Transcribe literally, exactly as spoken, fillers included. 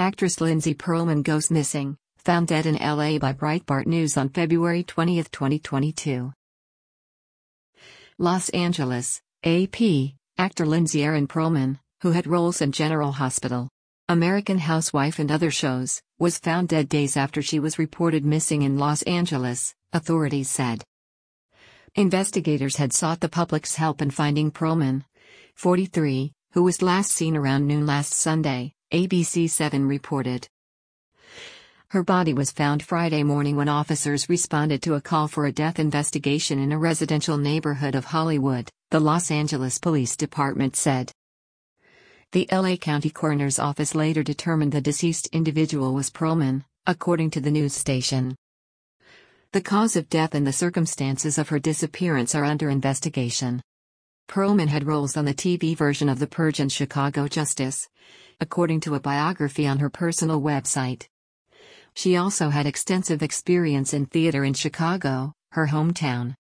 Actress Lindsay Pearlman goes missing, found dead in L A by Breitbart News on February twentieth, twenty twenty-two. Los Angeles, A P, actor Lindsay Erin Pearlman, who had roles in General Hospital, American Housewife and other shows, was found dead days after she was reported missing in Los Angeles, authorities said. Investigators had sought the public's help in finding Pearlman, forty-three, who was last seen around noon last Sunday, A B C seven reported. Her body was found Friday morning when officers responded to a call for a death investigation in a residential neighborhood of Hollywood, the Los Angeles Police Department said. The L A County Coroner's Office later determined the deceased individual was Pearlman, according to the news station. The cause of death and the circumstances of her disappearance are under investigation. Pearlman had roles on the T V version of The Purge and Chicago Justice, according to a biography on her personal website. She also had extensive experience in theater in Chicago, her hometown.